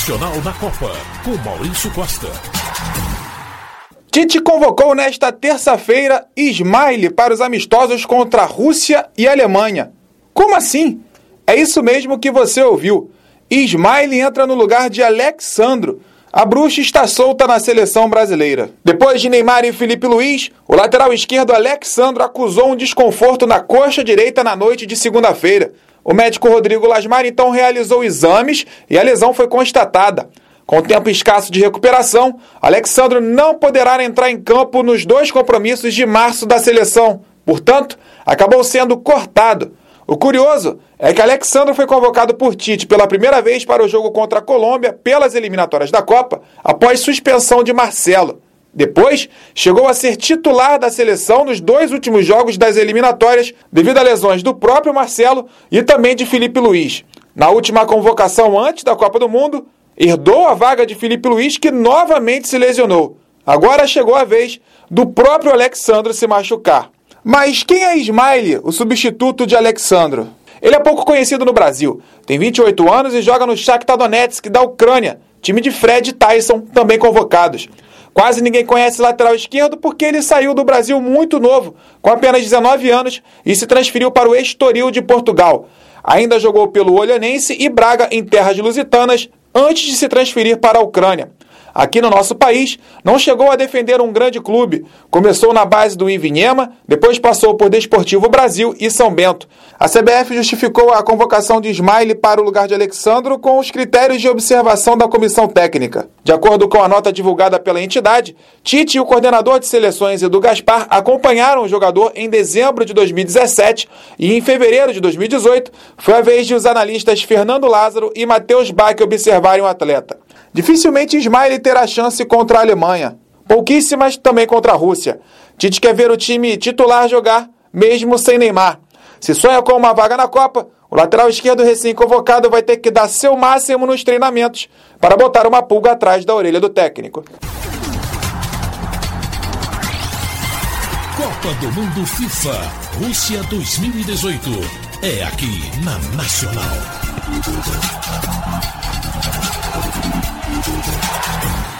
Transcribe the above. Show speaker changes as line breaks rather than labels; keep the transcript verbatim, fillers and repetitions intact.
Nacional na Copa, com Maurício Costa.
Tite convocou nesta terça-feira Ismaili para os amistosos contra a Rússia e a Alemanha. Como assim? É isso mesmo que você ouviu. Ismaili entra no lugar de Alex Sandro. A bruxa está solta na seleção brasileira. Depois de Neymar e Felipe Luiz, o lateral esquerdo Alex Sandro acusou um desconforto na coxa direita na noite de segunda-feira. O médico Rodrigo Lasmar então realizou exames e a lesão foi constatada. Com tempo escasso de recuperação, Alex Sandro não poderá entrar em campo nos dois compromissos de março da seleção. Portanto, acabou sendo cortado. O curioso é que Alex Sandro foi convocado por Tite pela primeira vez para o jogo contra a Colômbia pelas eliminatórias da Copa, após suspensão de Marcelo. Depois, chegou a ser titular da seleção nos dois últimos jogos das eliminatórias, devido a lesões do próprio Marcelo e também de Felipe Luiz. Na última convocação antes da Copa do Mundo, herdou a vaga de Felipe Luiz, que novamente se lesionou. Agora chegou a vez do próprio Alex Sandro se machucar. Mas quem é Ismaili, o substituto de Alex Sandro? Ele é pouco conhecido no Brasil, tem vinte e oito anos e joga no Shakhtar Donetsk da Ucrânia, time de Fred e Tyson, também convocados. Quase ninguém conhece o lateral esquerdo porque ele saiu do Brasil muito novo, com apenas dezenove anos, e se transferiu para o Estoril de Portugal. Ainda jogou pelo Olhanense e Braga em terras lusitanas, antes de se transferir para a Ucrânia. Aqui no nosso país, não chegou a defender um grande clube. Começou na base do Ivinhema, depois passou por Desportivo Brasil e São Bento. A C B F justificou a convocação de Ismaili para o lugar de Alex Sandro com os critérios de observação da comissão técnica. De acordo com a nota divulgada pela entidade, Tite e o coordenador de seleções Edu Gaspar acompanharam o jogador em dezembro de dois mil e dezessete e em fevereiro de dois mil e dezoito foi a vez de os analistas Fernando Lázaro e Matheus Bach observarem o atleta. Dificilmente Ismaili terá chance contra a Alemanha. Pouquíssimas também contra a Rússia. Tite quer ver o time titular jogar, mesmo sem Neymar. Se sonha com uma vaga na Copa, o lateral esquerdo recém-convocado vai ter que dar seu máximo nos treinamentos para botar uma pulga atrás da orelha do técnico.
Copa do Mundo FIFA Rússia dois mil e dezoito. É aqui na Nacional.